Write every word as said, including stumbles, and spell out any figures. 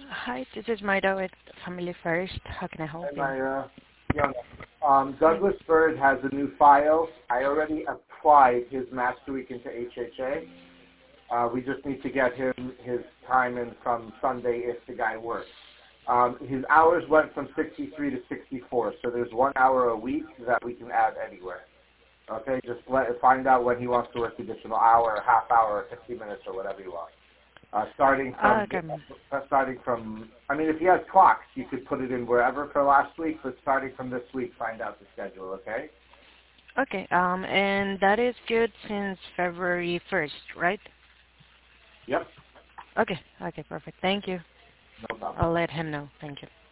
Hi, this is Maida with Family First. How can I help Hey, you? Myra. Young. Um, Hi. Douglas Bird has a new file. I already applied his Master Week into H H A. Uh, we just need to get him his time in from Sunday if the guy works. Um, his hours went from sixty-three to sixty-four, so there's one hour a week that we can add anywhere. Okay, just let find out when he wants to work the additional hour, half hour, fifty minutes, or whatever you want. Uh, starting Uh, from, okay. ma'am. uh, starting from, I mean, if he has clocks, you could put it in wherever for last week, but starting from this week, find out the schedule, okay? Okay. Um, and that is good since February first, right? Yep, Okay. Okay. Perfect. Thank you. no problem. I'll let him know. Thank you.